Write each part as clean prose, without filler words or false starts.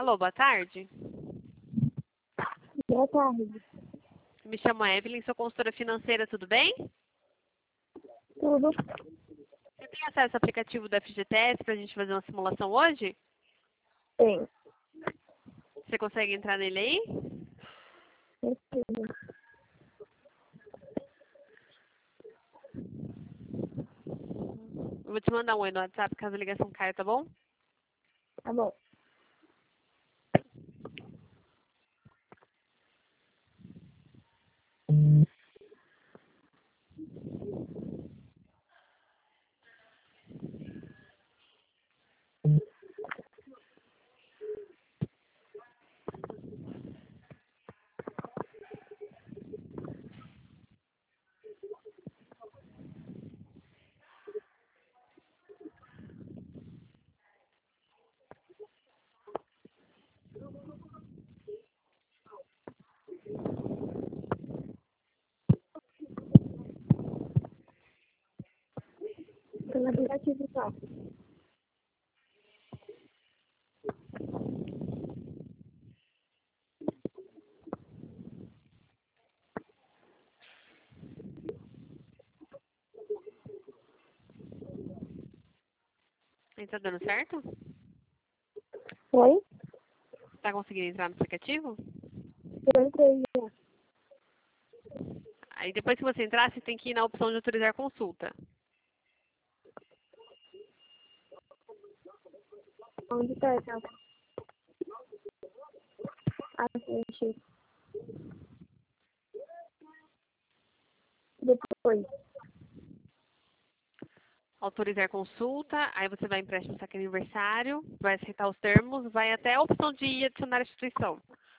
Alô, boa tarde. Boa tarde. Me chamo Evelyn, sou consultora financeira, tudo bem? Tudo? Você tem acesso ao aplicativo do FGTS para a gente fazer uma simulação hoje? Tem. Você consegue entrar nele aí? Preciso. Eu vou te mandar um oi no WhatsApp caso a ligação caia, tá bom? Tá bom. Pelo aplicativo só. Aí tá dando certo? Oi? Tá conseguindo entrar no aplicativo? Eu entrei já. Aí depois que você entrar, você tem que ir na opção de autorizar consulta. Onde tá essa? Assiste. Depois. Autorizar consulta, aí você vai em empréstimo saque aniversário, vai aceitar os termos, vai até a opção de adicionar a instituição.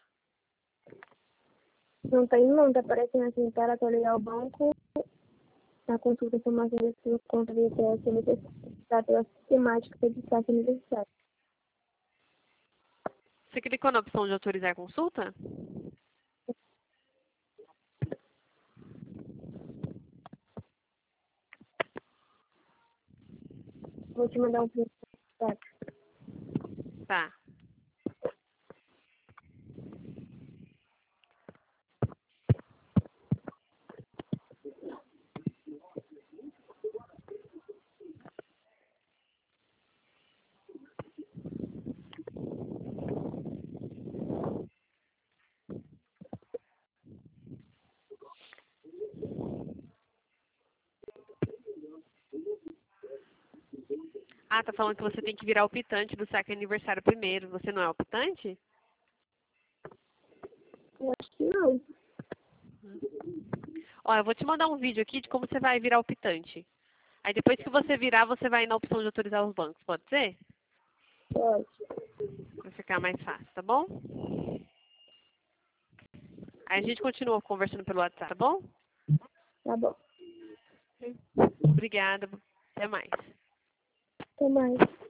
Não tem não, tá aparecendo assim, para atualizar o banco. A consulta informação da sua conta de ITS necessitada pela sistemática de saque aniversário. Você clicou na opção de autorizar consulta? Vou te mandar um print. Tá. Ah, tá falando que você tem que virar o optante do saque aniversário primeiro. Você não é optante? Eu acho que não. Ó, eu vou te mandar um vídeo aqui de como você vai virar optante. Aí depois que você virar, você vai na opção de autorizar os bancos, pode ser? Pode. Vai ficar mais fácil, tá bom? Aí a gente continua conversando pelo WhatsApp, tá bom? Tá bom. Obrigada. Até mais. Até mais.